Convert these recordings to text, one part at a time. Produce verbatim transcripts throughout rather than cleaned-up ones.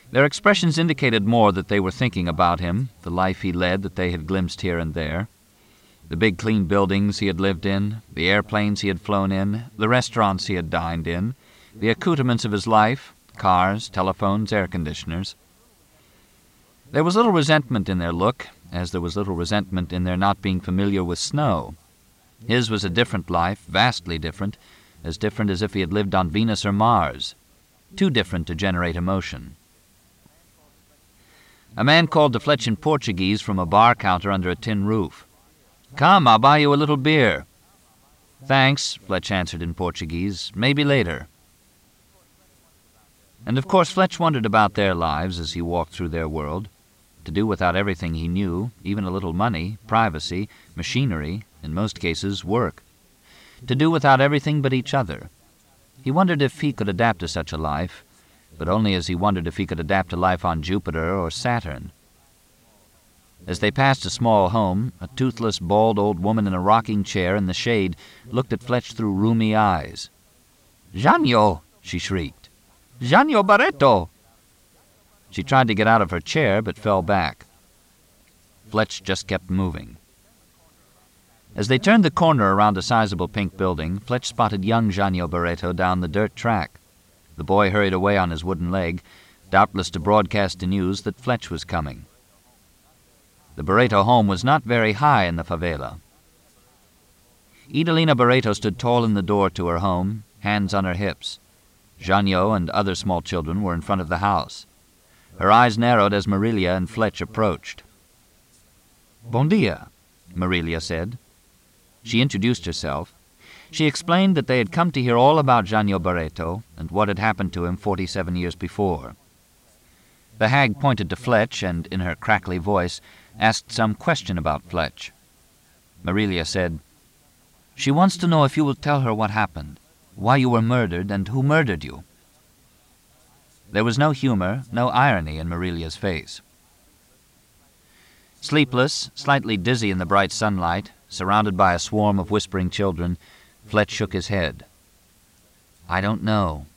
Their expressions indicated more that they were thinking about him, the life he led that they had glimpsed here and there. The big clean buildings he had lived in, the airplanes he had flown in, the restaurants he had dined in, the accoutrements of his life, cars, telephones, air conditioners. There was little resentment in their look, as there was little resentment in their not being familiar with snow. His was a different life, vastly different, as different as if he had lived on Venus or Mars, too different to generate emotion. A man called to Fletch in Portuguese from a bar counter under a tin roof. "Come, I'll buy you a little beer." "Thanks," Fletch answered in Portuguese. "Maybe later." And of course Fletch wondered about their lives as he walked through their world. To do without everything he knew, even a little money, privacy, machinery, in most cases work. To do without everything but each other. He wondered if he could adapt to such a life, but only as he wondered if he could adapt to life on Jupiter or Saturn. As they passed a small home, a toothless, bald old woman in a rocking chair in the shade looked at Fletch through rheumy eyes. "Janio!" she shrieked. "Janio Barreto!" She tried to get out of her chair, but fell back. Fletch just kept moving. As they turned the corner around a sizable pink building, Fletch spotted young Janio Barreto down the dirt track. The boy hurried away on his wooden leg, doubtless to broadcast the news that Fletch was coming. The Barreto home was not very high in the favela. Idalina Barreto stood tall in the door to her home, hands on her hips. Janio and other small children were in front of the house. Her eyes narrowed as Marilia and Fletch approached. "Bon dia," Marilia said. She introduced herself. She explained that they had come to hear all about Janio Barreto and what had happened to him forty-seven years before. The hag pointed to Fletch and, in her crackly voice, asked some question about Fletch. Marilia said, "She wants to know if you will tell her what happened, why you were murdered, and who murdered you." There was no humor, no irony in Marilia's face. Sleepless, slightly dizzy in the bright sunlight, surrounded by a swarm of whispering children, Fletch shook his head. "I don't know."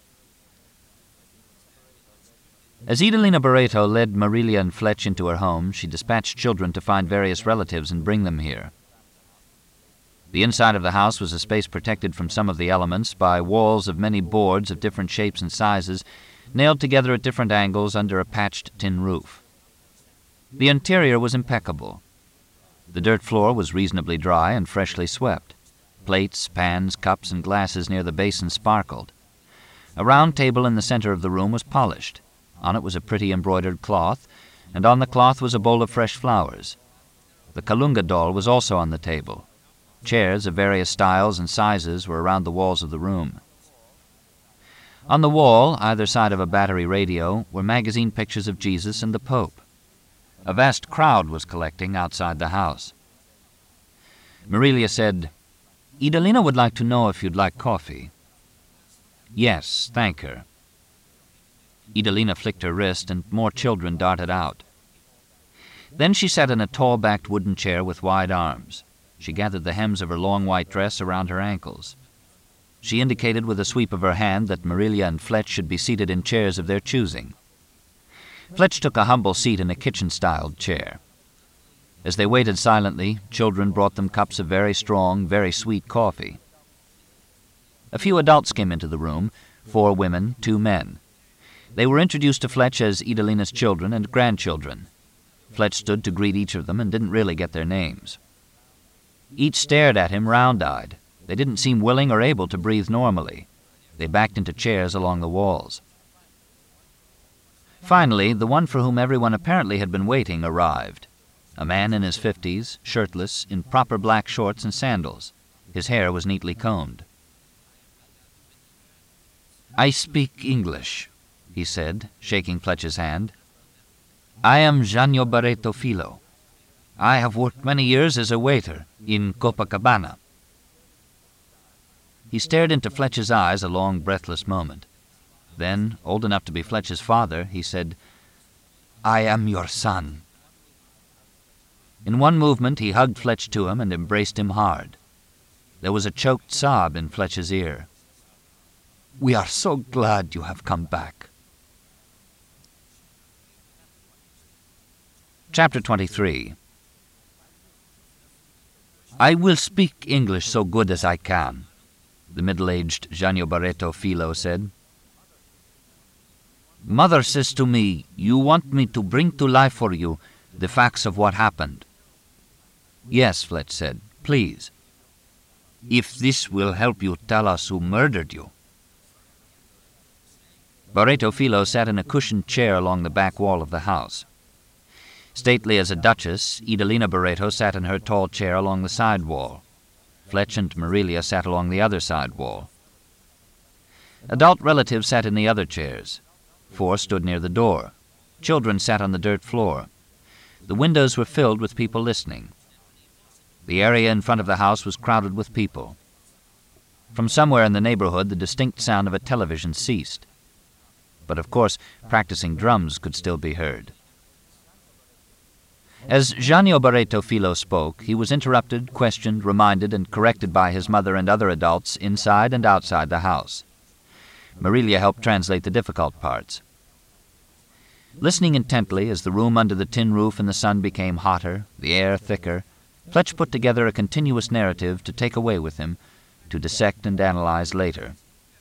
As Idalina Barreto led Marilia and Fletch into her home, she dispatched children to find various relatives and bring them here. The inside of the house was a space protected from some of the elements by walls of many boards of different shapes and sizes, nailed together at different angles under a patched tin roof. The interior was impeccable. The dirt floor was reasonably dry and freshly swept. Plates, pans, cups, and glasses near the basin sparkled. A round table in the center of the room was polished. On it was a pretty embroidered cloth, and on the cloth was a bowl of fresh flowers. The Kalunga doll was also on the table. Chairs of various styles and sizes were around the walls of the room. On the wall, either side of a battery radio, were magazine pictures of Jesus and the Pope. A vast crowd was collecting outside the house. Marilia said, "Idalina would like to know if you'd like coffee." "Yes, thank her." Idalina flicked her wrist, and more children darted out. Then she sat in a tall-backed wooden chair with wide arms. She gathered the hems of her long white dress around her ankles. She indicated with a sweep of her hand that Marilia and Fletch should be seated in chairs of their choosing. Fletch took a humble seat in a kitchen-styled chair. As they waited silently, children brought them cups of very strong, very sweet coffee. A few adults came into the room, four women, two men. They were introduced to Fletch as Idalina's children and grandchildren. Fletch stood to greet each of them and didn't really get their names. Each stared at him round-eyed. They didn't seem willing or able to breathe normally. They backed into chairs along the walls. Finally, the one for whom everyone apparently had been waiting arrived. A man in his fifties, shirtless, in proper black shorts and sandals. His hair was neatly combed. "I speak English," he said, shaking Fletch's hand. "I am Janio Barreto Filo. I have worked many years as a waiter in Copacabana." He stared into Fletch's eyes a long, breathless moment. Then, old enough to be Fletch's father, he said, "I am your son." In one movement he hugged Fletch to him and embraced him hard. There was a choked sob in Fletch's ear. "We are so glad you have come back." Chapter twenty-three. I will speak English so good as I can, the middle-aged Janio Barreto Filo said. Mother says to me, you want me to bring to life for you the facts of what happened. Yes, Fletch said, please. If this will help you tell us who murdered you. Barreto Filo sat in a cushioned chair along the back wall of the house. Stately as a duchess, Idalina Barreto sat in her tall chair along the side wall. Fletch and Marilia sat along the other side wall. Adult relatives sat in the other chairs. Four stood near the door. Children sat on the dirt floor. The windows were filled with people listening. The area in front of the house was crowded with people. From somewhere in the neighborhood, the distinct sound of a television ceased. But of course, practicing drums could still be heard. As Janio Barreto Filo spoke, he was interrupted, questioned, reminded, and corrected by his mother and other adults inside and outside the house. Marilia helped translate the difficult parts. Listening intently as the room under the tin roof in the sun became hotter, the air thicker, Fletch put together a continuous narrative to take away with him, to dissect and analyze later.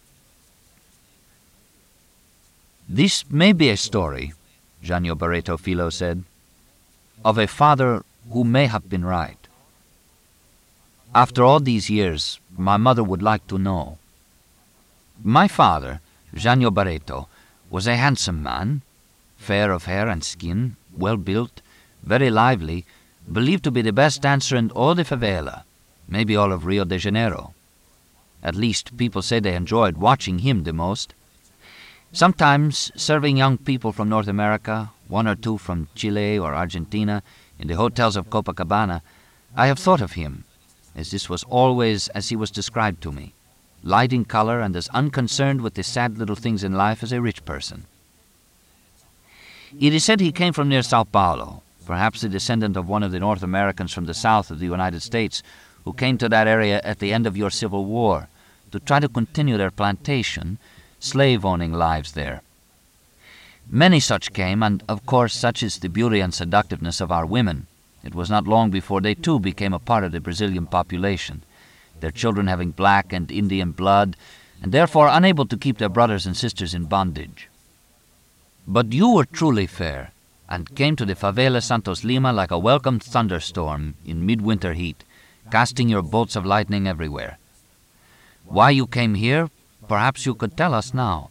This may be a story, Janio Barreto Filo said, of a father who may have been right. After all these years, my mother would like to know. My father, Janio Barreto, was a handsome man, fair of hair and skin, well-built, very lively, believed to be the best dancer in all the favela, maybe all of Rio de Janeiro. At least, people say they enjoyed watching him the most. Sometimes, serving young people from North America, one or two from Chile or Argentina, in the hotels of Copacabana, I have thought of him, as this was always as he was described to me, light in color and as unconcerned with the sad little things in life as a rich person. It is said he came from near Sao Paulo, perhaps a descendant of one of the North Americans from the south of the United States who came to that area at the end of your Civil War to try to continue their plantation, slave-owning lives there. Many such came, and of course such is the beauty and seductiveness of our women. It was not long before they too became a part of the Brazilian population, their children having black and Indian blood, and therefore unable to keep their brothers and sisters in bondage. But you were truly fair, and came to the favela Santos Lima like a welcome thunderstorm in midwinter heat, casting your bolts of lightning everywhere. Why you came here, perhaps you could tell us now.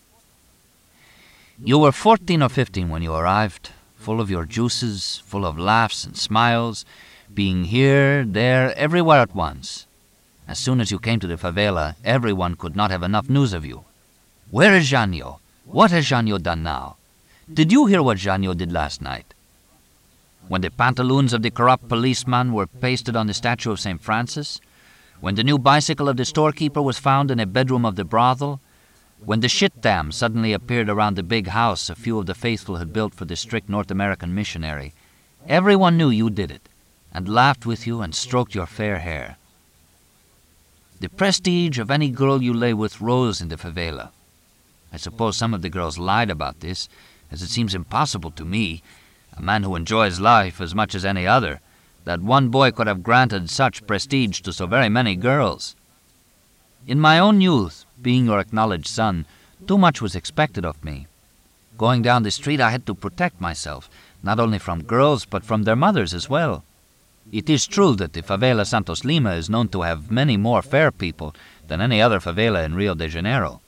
You were fourteen or fifteen when you arrived, full of your juices, full of laughs and smiles, being here, there, everywhere at once. As soon as you came to the favela, everyone could not have enough news of you. Where is Janio? What has Janio done now? Did you hear what Janio did last night? When the pantaloons of the corrupt policeman were pasted on the statue of Saint Francis, when the new bicycle of the storekeeper was found in a bedroom of the brothel, when the shit dam suddenly appeared around the big house a few of the faithful had built for the strict North American missionary, everyone knew you did it, and laughed with you and stroked your fair hair. The prestige of any girl you lay with rose in the favela. I suppose some of the girls lied about this, as it seems impossible to me, a man who enjoys life as much as any other, that one boy could have granted such prestige to so very many girls. In my own youth, being your acknowledged son, too much was expected of me. Going down the street, I had to protect myself, not only from girls, but from their mothers as well. It is true that the favela Santos Lima is known to have many more fair people than any other favela in Rio de Janeiro.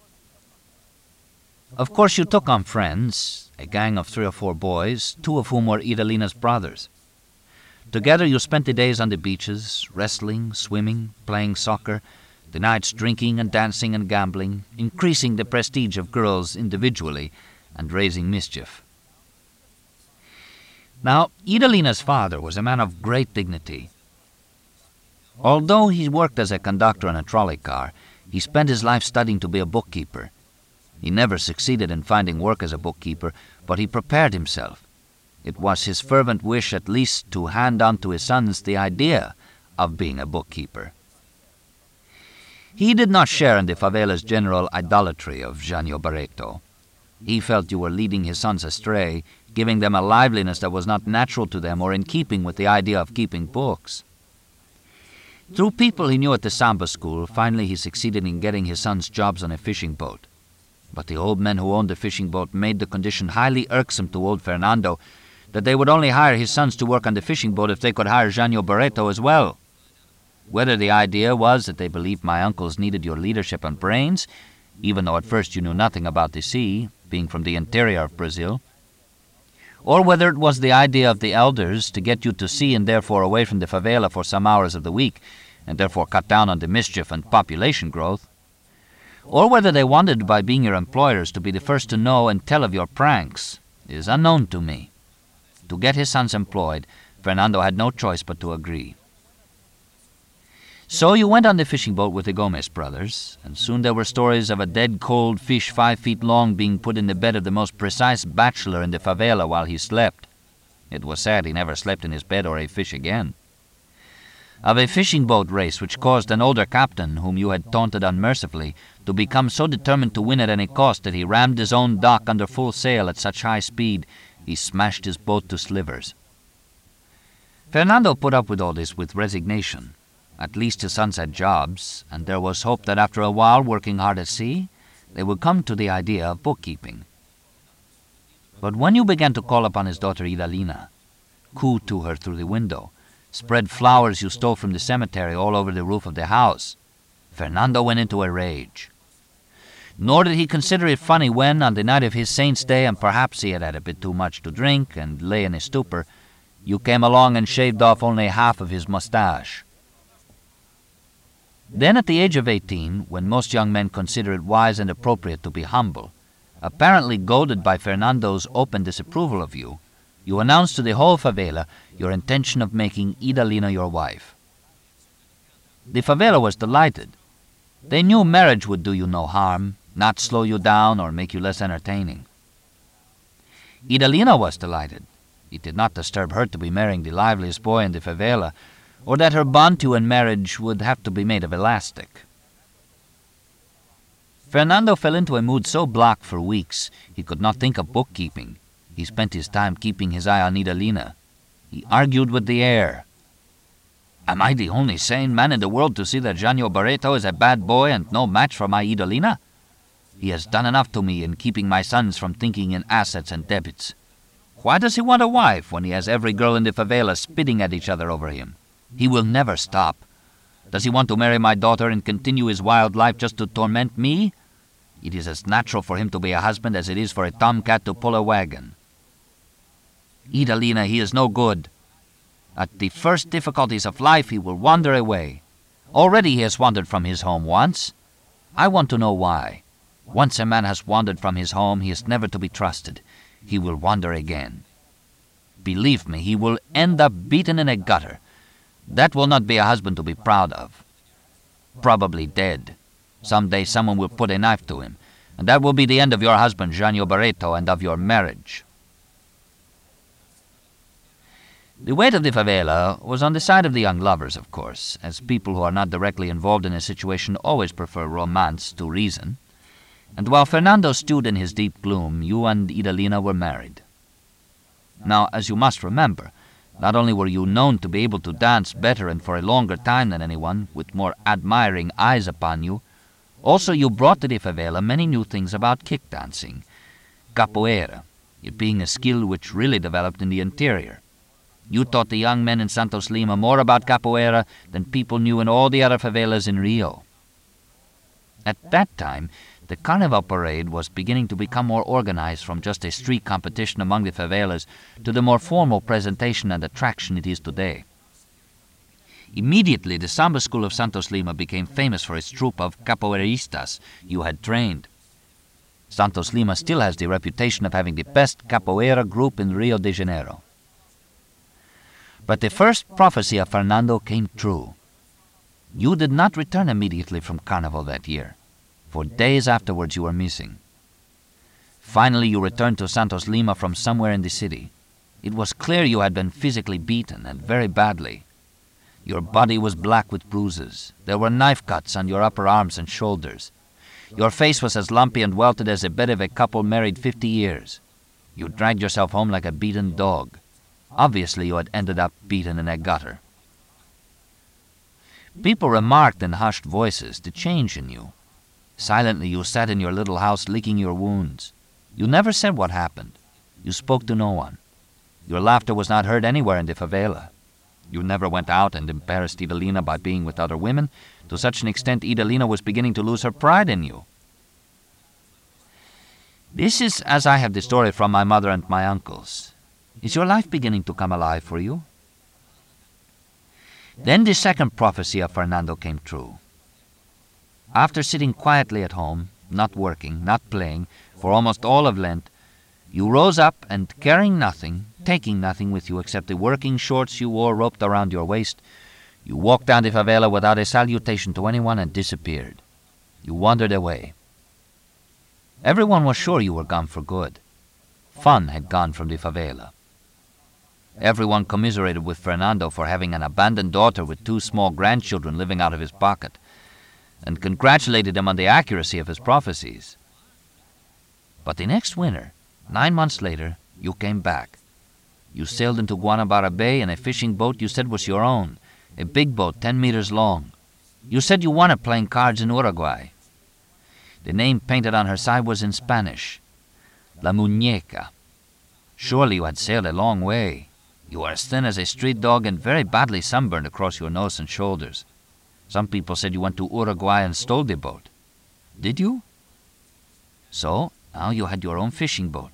Of course, you took on friends, a gang of three or four boys, two of whom were Idalina's brothers. Together you spent the days on the beaches, wrestling, swimming, playing soccer, the nights drinking and dancing and gambling, increasing the prestige of girls individually and raising mischief. Now, Idalina's father was a man of great dignity. Although he worked as a conductor in a trolley car, he spent his life studying to be a bookkeeper. He never succeeded in finding work as a bookkeeper, but he prepared himself. It was his fervent wish at least to hand on to his sons the idea of being a bookkeeper. He did not share in the favela's general idolatry of Janio Barreto. He felt you were leading his sons astray, giving them a liveliness that was not natural to them or in keeping with the idea of keeping books. Through people he knew at the Samba school, finally he succeeded in getting his sons jobs on a fishing boat. But the old men who owned the fishing boat made the condition highly irksome to old Fernando that they would only hire his sons to work on the fishing boat if they could hire Janio Barreto as well. Whether the idea was that they believed my uncles needed your leadership and brains, even though at first you knew nothing about the sea, being from the interior of Brazil, or whether it was the idea of the elders to get you to sea and therefore away from the favela for some hours of the week, and therefore cut down on the mischief and population growth, or whether they wanted, by being your employers, to be the first to know and tell of your pranks, is unknown to me. To get his sons employed, Fernando had no choice but to agree. So you went on the fishing boat with the Gomez brothers, and soon there were stories of a dead cold fish five feet long being put in the bed of the most precise bachelor in the favela while he slept. It was sad he never slept in his bed or ate fish again. Of a fishing boat race which caused an older captain, whom you had taunted unmercifully, to become so determined to win at any cost that he rammed his own dock under full sail at such high speed he smashed his boat to slivers. Fernando put up with all this with resignation. At least his sons had jobs, and there was hope that after a while, working hard at sea, they would come to the idea of bookkeeping. But when you began to call upon his daughter Idalina, coo to her through the window, spread flowers you stole from the cemetery all over the roof of the house, Fernando went into a rage. Nor did he consider it funny when, on the night of his saint's day, and perhaps he had had a bit too much to drink and lay in a stupor, you came along and shaved off only half of his mustache. Then at the age of eighteen, when most young men consider it wise and appropriate to be humble, apparently goaded by Fernando's open disapproval of you, you announced to the whole favela your intention of making Idalina your wife. The favela was delighted. They knew marriage would do you no harm, not slow you down or make you less entertaining. Idalina was delighted. It did not disturb her to be marrying the liveliest boy in the favela, or that her bond to you in marriage would have to be made of elastic. Fernando fell into a mood so black for weeks he could not think of bookkeeping. He spent his time keeping his eye on Idalina. He argued with the air. Am I the only sane man in the world to see that Janio Barreto is a bad boy and no match for my Idalina? He has done enough to me in keeping my sons from thinking in assets and debits. Why does he want a wife when he has every girl in the favela spitting at each other over him? He will never stop. Does he want to marry my daughter and continue his wild life just to torment me? It is as natural for him to be a husband as it is for a tomcat to pull a wagon. Idalina, he is no good. At the first difficulties of life, he will wander away. Already he has wandered from his home once. I want to know why. Once a man has wandered from his home, he is never to be trusted. He will wander again. Believe me, he will end up beaten in a gutter. That will not be a husband to be proud of. Probably dead. Some day someone will put a knife to him, and that will be the end of your husband, Janio Barreto, and of your marriage. The weight of the favela was on the side of the young lovers, of course, as people who are not directly involved in a situation always prefer romance to reason. And while Fernando stewed in his deep gloom, you and Idalina were married. Now, as you must remember, not only were you known to be able to dance better and for a longer time than anyone, with more admiring eyes upon you, also you brought to the favela many new things about kick dancing, capoeira, it being a skill which really developed in the interior. You taught the young men in Santos Lima more about capoeira than people knew in all the other favelas in Rio. At that time, the Carnival parade was beginning to become more organized from just a street competition among the favelas to the more formal presentation and attraction it is today. Immediately, the Samba School of Santos Lima became famous for its troupe of capoeiristas you had trained. Santos Lima still has the reputation of having the best capoeira group in Rio de Janeiro. But the first prophecy of Fernando came true. You did not return immediately from Carnival that year. For days afterwards you were missing. Finally you returned to Santos Lima from somewhere in the city. It was clear you had been physically beaten, and very badly. Your body was black with bruises. There were knife cuts on your upper arms and shoulders. Your face was as lumpy and welted as the bed of a couple married fifty years. You dragged yourself home like a beaten dog. Obviously you had ended up beaten in a gutter. People remarked in hushed voices the change in you. Silently you sat in your little house licking your wounds. You never said what happened. You spoke to no one. Your laughter was not heard anywhere in the favela. You never went out and embarrassed Idalina by being with other women, to such an extent Idalina was beginning to lose her pride in you. This is as I have the story from my mother and my uncles. Is your life beginning to come alive for you? Then the second prophecy of Fernando came true. After sitting quietly at home, not working, not playing, for almost all of Lent, you rose up and, carrying nothing, taking nothing with you except the working shorts you wore roped around your waist, you walked down the favela without a salutation to anyone and disappeared. You wandered away. Everyone was sure you were gone for good. Fun had gone from the favela. Everyone commiserated with Fernando for having an abandoned daughter with two small grandchildren living out of his pocket, and congratulated him on the accuracy of his prophecies. But the next winter, nine months later, you came back. You sailed into Guanabara Bay in a fishing boat you said was your own, a big boat ten meters long. You said you won it playing cards in Uruguay. The name painted on her side was in Spanish, La Muñeca. Surely you had sailed a long way. You were as thin as a street dog and very badly sunburned across your nose and shoulders. Some people said you went to Uruguay and stole the boat. Did you? So, now you had your own fishing boat.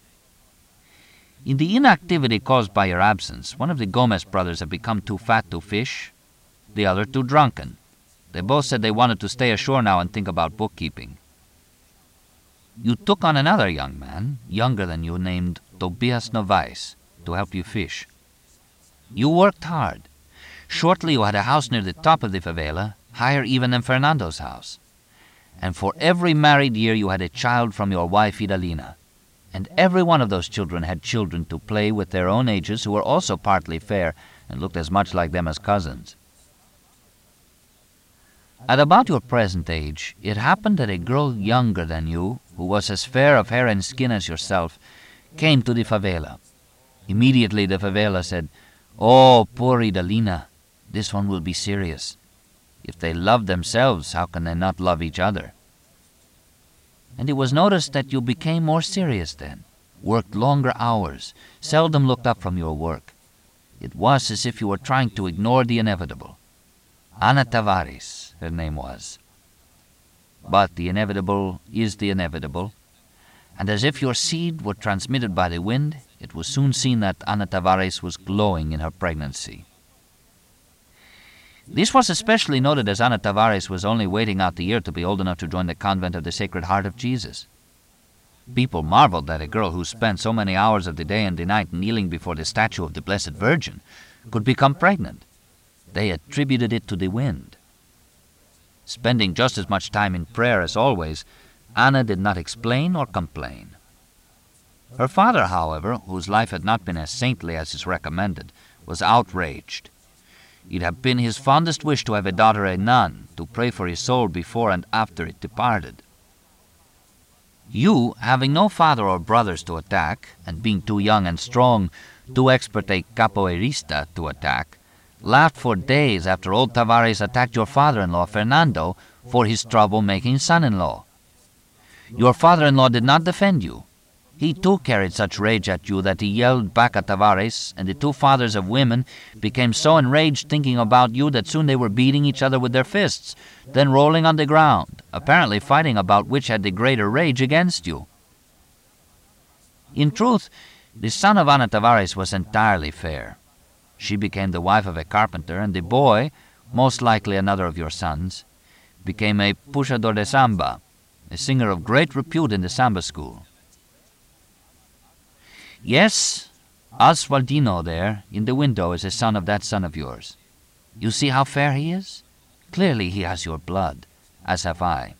In the inactivity caused by your absence, one of the Gomez brothers had become too fat to fish, the other too drunken. They both said they wanted to stay ashore now and think about bookkeeping. You took on another young man, younger than you, named Tobias Novais, to help you fish. You worked hard. Shortly you had a house near the top of the favela, higher even than Fernando's house. And for every married year you had a child from your wife Idalina. And every one of those children had children to play with their own ages who were also partly fair and looked as much like them as cousins. At about your present age, it happened that a girl younger than you, who was as fair of hair and skin as yourself, came to the favela. Immediately the favela said, "Oh, poor Idalina, this one will be serious. If they love themselves, how can they not love each other?" And it was noticed that you became more serious then, worked longer hours, seldom looked up from your work. It was as if you were trying to ignore the inevitable. Ana Tavares, her name was. But the inevitable is the inevitable, and as if your seed were transmitted by the wind, it was soon seen that Ana Tavares was glowing in her pregnancy. This was especially noted as Ana Tavares was only waiting out the year to be old enough to join the convent of the Sacred Heart of Jesus. People marveled that a girl who spent so many hours of the day and the night kneeling before the statue of the Blessed Virgin could become pregnant. They attributed it to the wind. Spending just as much time in prayer as always, Anna did not explain or complain. Her father, however, whose life had not been as saintly as is recommended, was outraged. It had been his fondest wish to have a daughter a nun, to pray for his soul before and after it departed. You, having no father or brothers to attack, and being too young and strong, too expert a capoeirista to attack, laughed for days after old Tavares attacked your father-in-law, Fernando, for his trouble-making son-in-law. Your father-in-law did not defend you. He too carried such rage at you that he yelled back at Tavares, and the two fathers of women became so enraged thinking about you that soon they were beating each other with their fists, then rolling on the ground, apparently fighting about which had the greater rage against you. In truth, the son of Ana Tavares was entirely fair. She became the wife of a carpenter, and the boy, most likely another of your sons, became a puxador de samba, a singer of great repute in the samba school. Yes, Oswaldino there, in the window, is a son of that son of yours. You see how fair he is? Clearly he has your blood, as have I.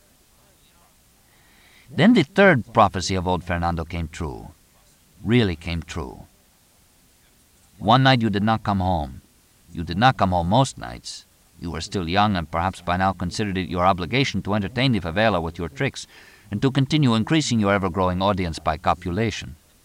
Then the third prophecy of old Fernando came true, really came true. One night you did not come home. You did not come home most nights. You were still young and perhaps by now considered it your obligation to entertain the favela with your tricks and to continue increasing your ever-growing audience by copulation.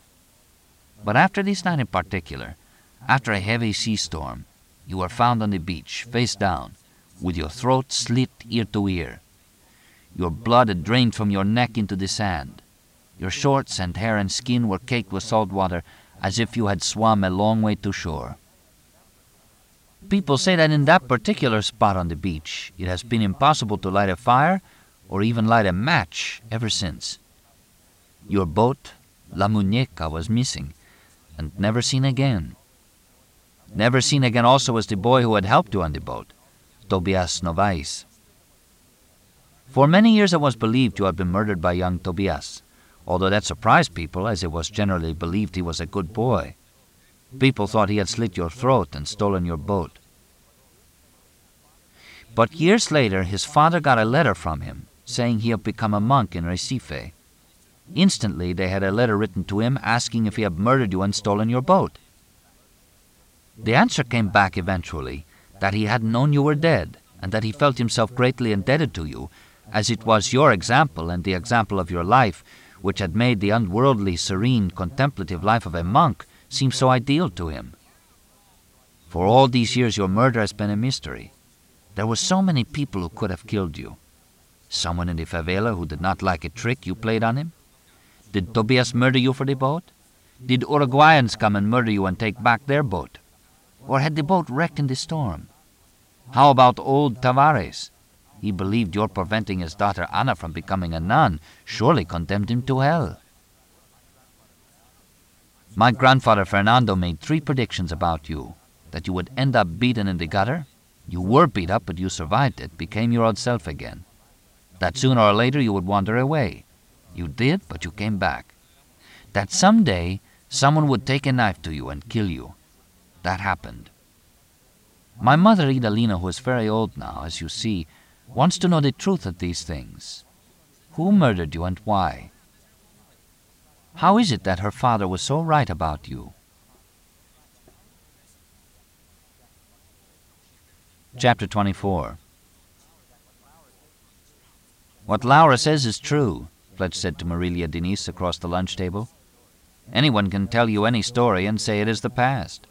But after this night in particular, after a heavy sea storm, you were found on the beach, face down, with your throat slit ear to ear. Your blood had drained from your neck into the sand. Your shorts and hair and skin were caked with salt water, as if you had swum a long way to shore. People say that in that particular spot on the beach, it has been impossible to light a fire or even light a match ever since. Your boat, La Muñeca, was missing and never seen again. Never seen again also was the boy who had helped you on the boat, Tobias Novais. For many years it was believed you had been murdered by young Tobias, although that surprised people, as it was generally believed he was a good boy. People thought he had slit your throat and stolen your boat. But years later, his father got a letter from him, saying he had become a monk in Recife. Instantly, they had a letter written to him asking if he had murdered you and stolen your boat. The answer came back eventually that he hadn't known you were dead, and that he felt himself greatly indebted to you, as it was your example and the example of your life which had made the unworldly, serene, contemplative life of a monk seem so ideal to him. For all these years your murder has been a mystery. There were so many people who could have killed you. Someone in the favela who did not like a trick you played on him? Did Tobias murder you for the boat? Did Uruguayans come and murder you and take back their boat? Or had the boat wrecked in the storm? How about old Tavares? He believed your preventing his daughter Ana from becoming a nun surely condemned him to hell. My grandfather Fernando made three predictions about you. That you would end up beaten in the gutter. You were beat up, but you survived it, became your old self again. That sooner or later you would wander away. You did, but you came back. That someday someone would take a knife to you and kill you. That happened. My mother, Idalina, who is very old now, as you see, wants to know the truth of these things. Who murdered you and why? How is it that her father was so right about you? Chapter twenty-four. What Laura says is true, Fletch said to Marilia Denise across the lunch table. Anyone can tell you any story and say it is the past.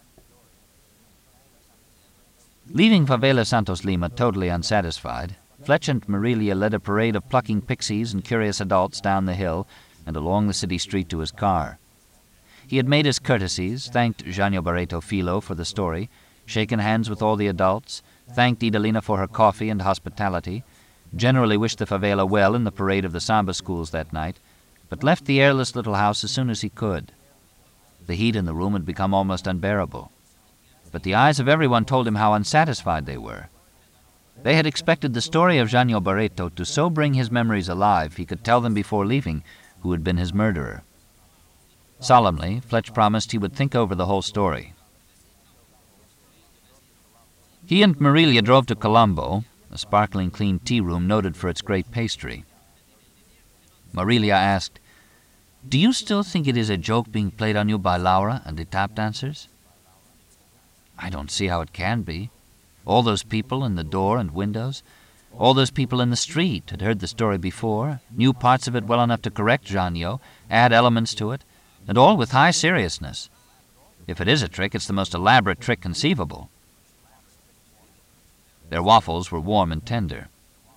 Leaving Favela Santos Lima totally unsatisfied, Fletch and Marilia led a parade of plucking pixies and curious adults down the hill and along the city street to his car. He had made his courtesies, thanked Janio Barreto Filo for the story, shaken hands with all the adults, thanked Idalina for her coffee and hospitality, generally wished the favela well in the parade of the samba schools that night, but left the airless little house as soon as he could. The heat in the room had become almost unbearable. But the eyes of everyone told him how unsatisfied they were. They had expected the story of Janio Barreto to so bring his memories alive he could tell them before leaving who had been his murderer. Solemnly, Fletch promised he would think over the whole story. He and Marilia drove to Colombo, a sparkling clean tea room noted for its great pastry. Marilia asked, "Do you still think it is a joke being played on you by Laura and the tap dancers?" "I don't see how it can be. All those people in the door and windows, all those people in the street had heard the story before, knew parts of it well enough to correct Janio, add elements to it, and all with high seriousness. If it is a trick, it's the most elaborate trick conceivable." Their waffles were warm and tender.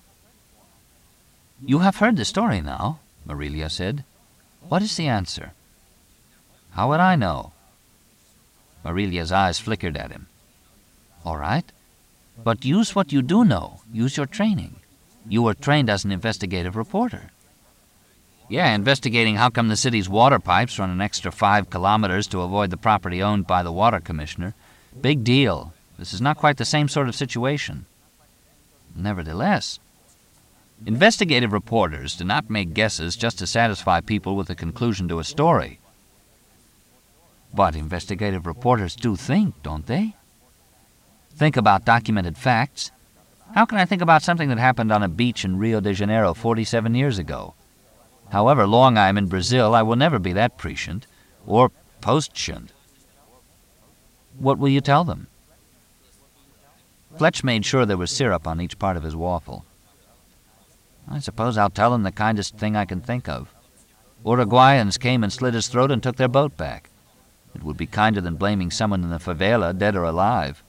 "You have heard the story now," Marilia said. "What is the answer?" "How would I know?" Marilia's eyes flickered at him. "All right. But use what you do know. Use your training. You were trained as an investigative reporter." "Yeah, investigating how come the city's water pipes run an extra five kilometers to avoid the property owned by the water commissioner. Big deal. This is not quite the same sort of situation." "Nevertheless, investigative reporters do not make guesses just to satisfy people with a conclusion to a story." "But investigative reporters do think, don't they?" "Think about documented facts. How can I think about something that happened on a beach in Rio de Janeiro forty-seven years ago? However long I am in Brazil, I will never be that prescient, or postscient." "What will you tell them?" Fletch made sure there was syrup on each part of his waffle. "I suppose I'll tell them the kindest thing I can think of. Uruguayans came and slit his throat and took their boat back. It would be kinder than blaming someone in the favela, dead or alive.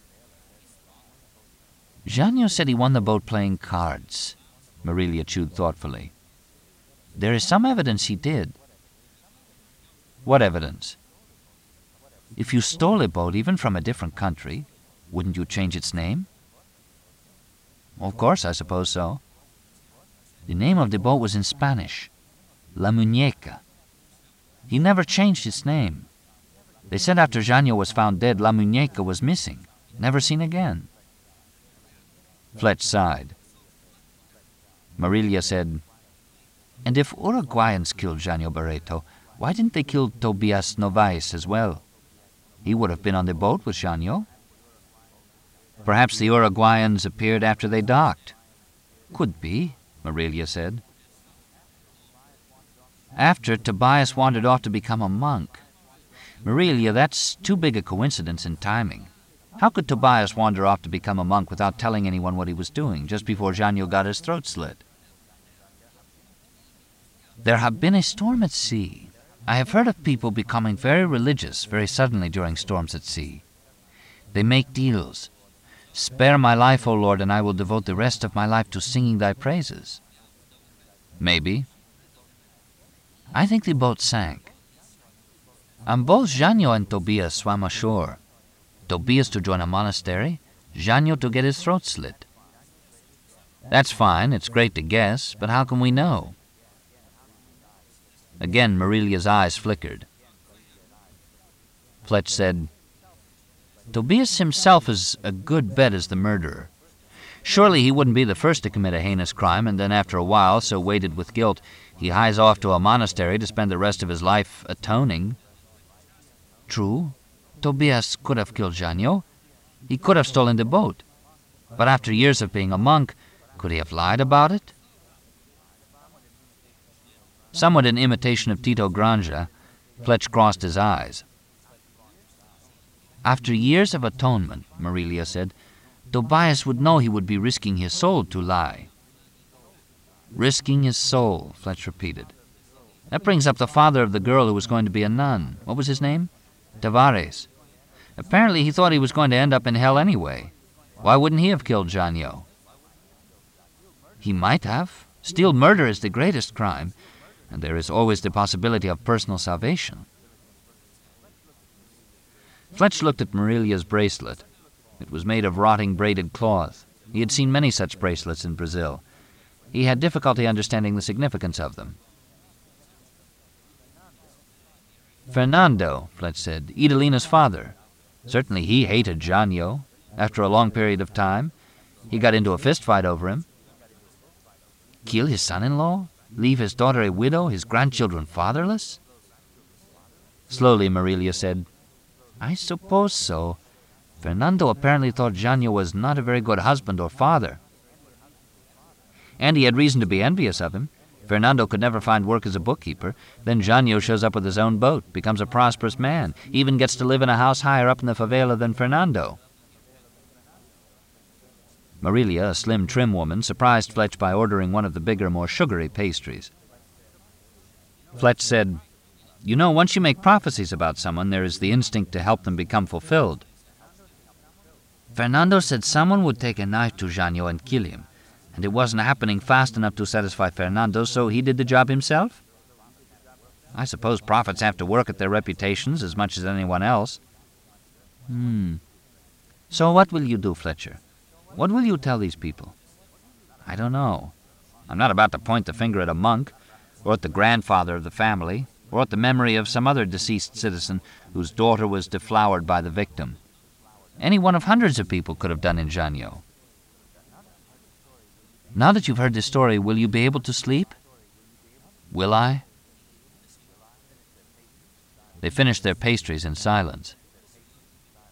Janio said he won the boat playing cards. Marilia chewed thoughtfully. There is some evidence he did. What evidence? If you stole a boat, even from a different country, wouldn't you change its name? Of course, I suppose so. The name of the boat was in Spanish, La Muñeca. He never changed its name. They said after Janio was found dead, La Muñeca was missing, never seen again. Fletch sighed. Marilia said, and if Uruguayans killed Janio Barreto, why didn't they kill Tobias Novais as well? He would have been on the boat with Janio. Perhaps the Uruguayans appeared after they docked. Could be, Marilia said. After, Tobias wandered off to become a monk. Marilia, that's too big a coincidence in timing. How could Tobias wander off to become a monk without telling anyone what he was doing, just before Janio got his throat slit? There have been a storm at sea. I have heard of people becoming very religious very suddenly during storms at sea. They make deals. Spare my life, O Lord, and I will devote the rest of my life to singing thy praises. Maybe. I think the boat sank. And both Janio and Tobias swam ashore. Tobias to join a monastery, Janio to get his throat slit. That's fine, it's great to guess, but how can we know? Again, Marilia's eyes flickered. Fletch said, Tobias himself is a good bet as the murderer. Surely he wouldn't be the first to commit a heinous crime, and then after a while, so weighted with guilt, he hies off to a monastery to spend the rest of his life atoning. True, Tobias could have killed Janio. He could have stolen the boat. But after years of being a monk, could he have lied about it? Somewhat in imitation of Tito Granja, Fletch crossed his eyes. After years of atonement, Marilia said, Tobias would know he would be risking his soul to lie. Risking his soul, Fletch repeated. That brings up the father of the girl who was going to be a nun. What was his name? Tavares. Apparently he thought he was going to end up in hell anyway. Why wouldn't he have killed Janio? He might have. Still, murder is the greatest crime, and there is always the possibility of personal salvation. Fletch looked at Marilia's bracelet. It was made of rotting braided cloth. He had seen many such bracelets in Brazil. He had difficulty understanding the significance of them. Fernando, Fletch said, Idalina's father. Certainly he hated Janio. After a long period of time, he got into a fistfight over him. Kill his son-in-law? Leave his daughter a widow, his grandchildren fatherless? Slowly, Marilia said, I suppose so. Fernando apparently thought Janio was not a very good husband or father. And he had reason to be envious of him. Fernando could never find work as a bookkeeper. Then Janio shows up with his own boat, becomes a prosperous man, even gets to live in a house higher up in the favela than Fernando. Marilia, a slim, trim woman, surprised Fletch by ordering one of the bigger, more sugary pastries. Fletch said, You know, once you make prophecies about someone, there is the instinct to help them become fulfilled. Fernando said someone would take a knife to Janio and kill him, and it wasn't happening fast enough to satisfy Fernando, so he did the job himself? I suppose prophets have to work at their reputations as much as anyone else. Hmm. So what will you do, Fletcher? What will you tell these people? I don't know. I'm not about to point the finger at a monk, or at the grandfather of the family, or at the memory of some other deceased citizen whose daughter was deflowered by the victim. Any one of hundreds of people could have done in Janio. Now that you've heard this story, will you be able to sleep? Will I? They finished their pastries in silence.